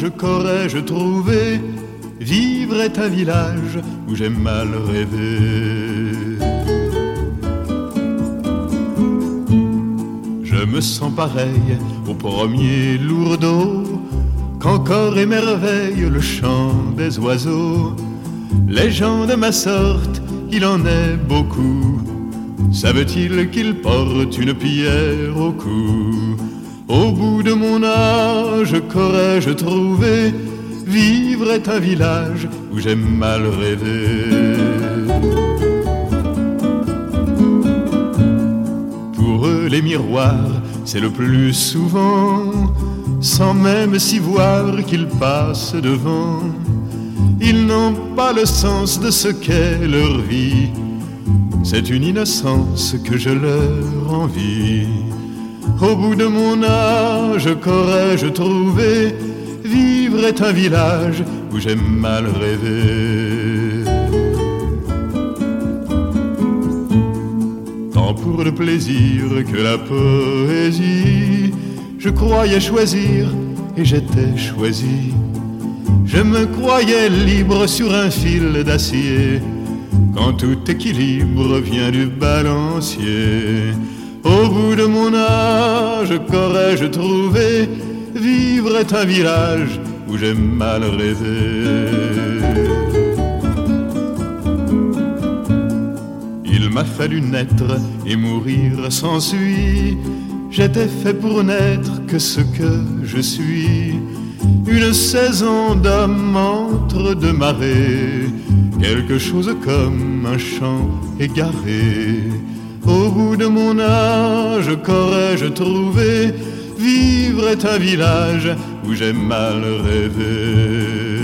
qu'aurais-je trouvé? Vivre est un village où j'ai mal rêvé. Je me sens pareil au premier lourdeau, qu'encore émerveille le chant des oiseaux. Les gens de ma sorte, il en est beaucoup. Savent-ils qu'ils portent une pierre au cou? Au bout de mon âge, qu'aurais-je trouvé? Vivre est un village où j'ai mal rêvé. Pour eux, les miroirs, c'est le plus souvent, sans même s'y voir qu'ils passent devant. Ils n'ont pas le sens de ce qu'est leur vie. C'est une innocence que je leur envie. Au bout de mon âge, qu'aurais-je trouvé? Vivre est un village où j'ai mal rêvé. Tant pour le plaisir que la poésie, je croyais choisir et j'étais choisi. Je me croyais libre sur un fil d'acier, quand tout équilibre vient du balancier. Au bout de mon âge, qu'aurais-je trouvé? Vivre est un village où j'ai mal rêvé. Il m'a fallu naître et mourir s'ensuit. J'étais fait pour n'être que ce que je suis. Une saison d'homme entre deux marées, quelque chose comme un champ égaré. Au bout de mon âge, qu'aurais-je trouvé? Vivre est un village où j'ai mal rêvé.